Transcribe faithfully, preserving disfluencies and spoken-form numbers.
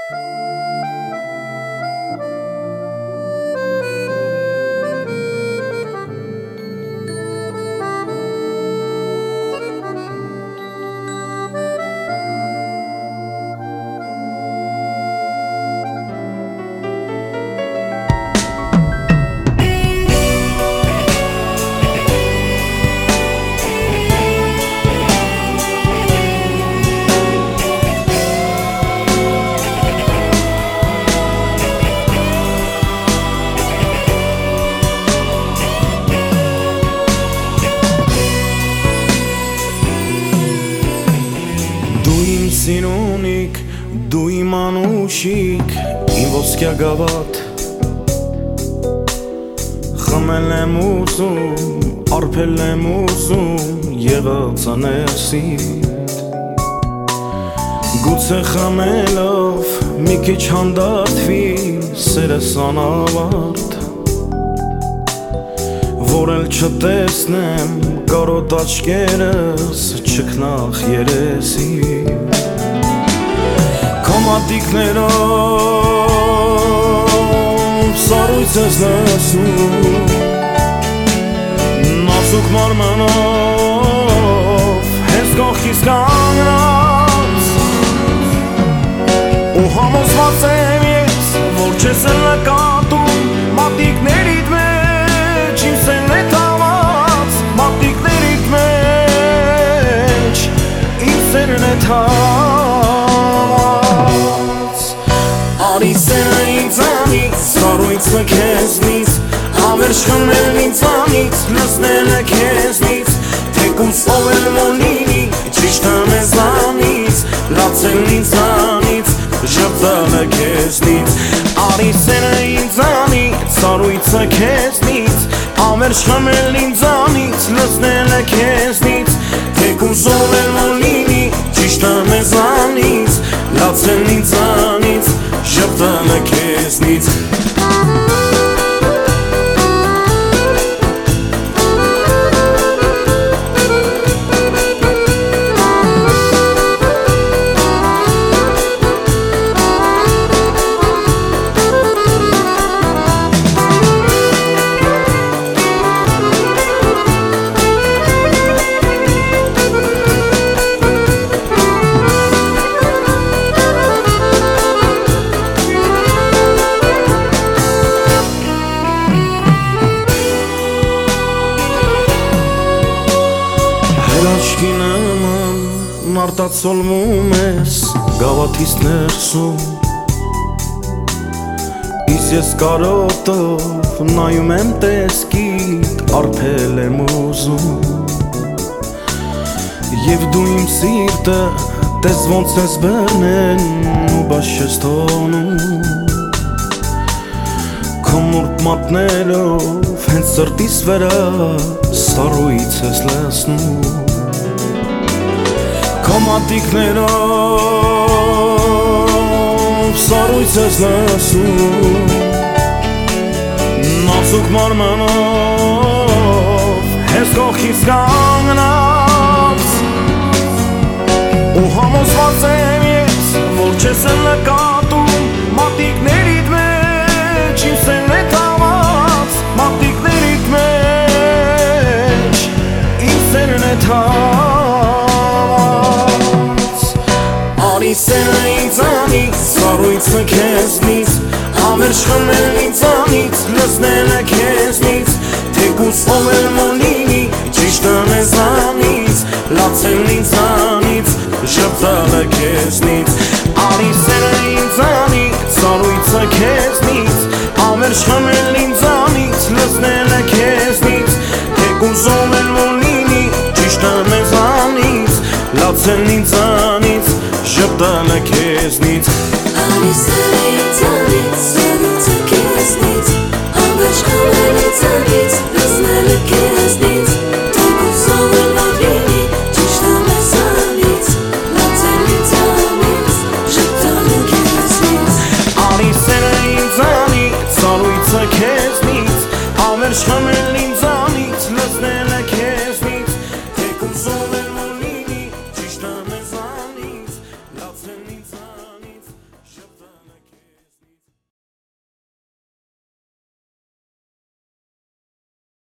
Սիրունիկ, դու իմ անուշիկ, իմ ոսկյա գավաթ Խմել եմ ուզում, արփել եմ ուզում, եղած աներսիտ Գուցե խմելով, մի քիչ հանդարտվի, սերս անավարտ Որ էլ չտեսնեմ, կարոտ աչքերս, չքնախ երեսի Մատիկներով սառույց ես լսում Նազուկ մարմնով հենց կողքիս կանգնած Ու համոզված եմ ես, որ չես էլ նկատում Մատիկներիդ մեջ իմ սերն է թաված Մատիկներիդ մեջ իմ սերն է թաված Արի սերը ինձանից, սառույցը քեզնից Հավերժ խմել ինձանից, լսնելը քեզնից Թեկուզ ով էլ մոլինի, ճիշտը մեզանից Լացել ինձանից, ժպտալը քեզնից Արի սերը ինձանից, սառույցը քեզնից Հավերժ խմել ինձանից, լսնելը քեզնից Թեկուզ ով էլ մոլինի, ճիշտը մեզանից Լացել ինձանից Ժպտալը քեզնից Աչքի նման նարտացոլվում ես գավաթից ներսում Իս ես կարոտով նայում եմ տեսքիդ արփել եմ ուզում Եվ դու իմ սիրտը տես ոնց ես բռնեն ու բաց ես թողնում Քո մուրբ մատներով հենց սրտիս վրա սառույց ես լսնում Քո մատիկներով սառույց ես լսում Նազուկ մարմնով հենց կողքիս կանգնած Ու համոզված եմ ես, որ չես էլ նկատում Մատիկներիդ մեջ իմ սերն է թաված Մատիկներիդ մեջ իմ սերն է թաված Արի սերը ինձանից, սառույցը քեզնից Հավերժ խմել ինձանից, լսնելը քեզնից Թեկուզ ով էլ մոլինի, ճիշտը մեզանից Լացել ինձանից, ժպտալը քեզնից Արի սերը ինձանից, սառույցը քեզնից Հավերժ խմել ինձանից, լսնելը քեզնից Թեկուզ ով էլ մոլինի, ճիշտը մեզանից Լացել ինձանից Ժպտալը քեզնից Արի սերը ինձանից, սառույցը քեզնից Հավերժ խմել ինձանից